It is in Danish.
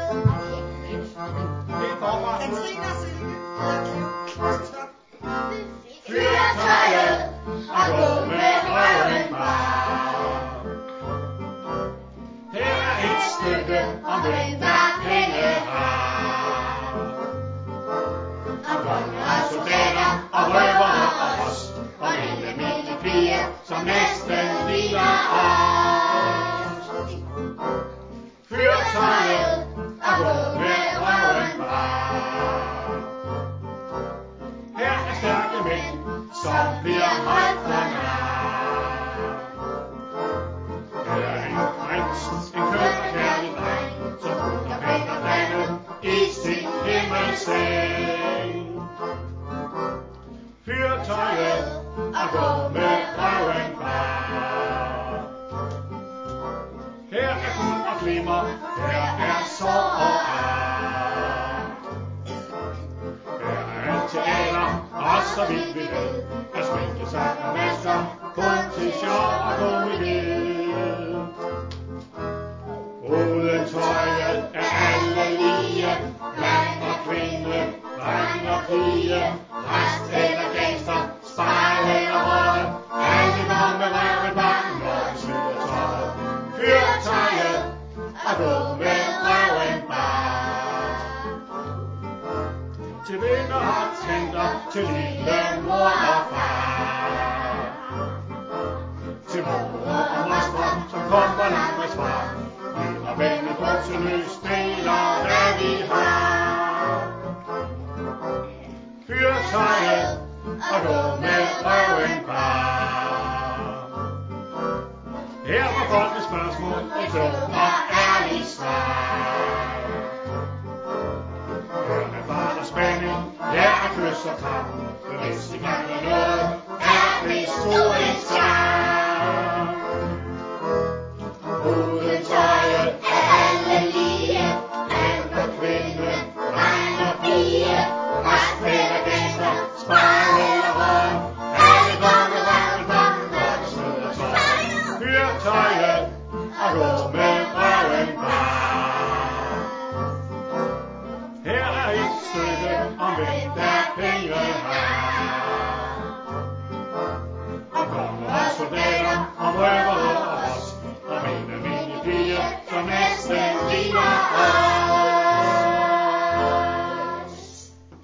Katrine og Silke fyrtøjet og gå med røven bar. Her er et stykke om hvem der penge har. Om konge og soldater og røvere og os. Om en almindelig pige, som næsten ligner os. Fyrtøjet og gå med røven bar. Her er stærke mænd, som bliver holdt for nar. Her er en prins, en køn og kærlig dreng, som bruger penge og landet i sin himmelseng. Fyrtøjet og gå med røven bar. Her er guld og glimmer, her er sår og ar. Her er alt teater, og så vidt vi ved, at sminke sig og masker, kun til sjov og komedie. Uden tøjet er alle lige, mand og kvinde, dreng og pige, præst eller gangster, spejl eller rolle, alle går med røven bar, når de smider tøjet. Fyrtøjet og gå med røven bar. Til venner og tanter, til lille mor og far. Til mor og mostre, som kommer langvejsfra. Vi og venner bukseløs deler, hvad vi har. Fyrtøjet og gå med røven bar. Her var folkets spørgsmål, et klogt og ærligt svar. Her er fart og spænding, her er kys og kram. Hvis I mangler noget, er historisk klar. Uden tøjet er alle lige, mand og kvinde, dreng og pige, præst eller gangster, spejl eller rolle, alle går med røven bar, når de smider tøjet. Fyrtøjet og gå med røven bar. Her er et stykke om hvem der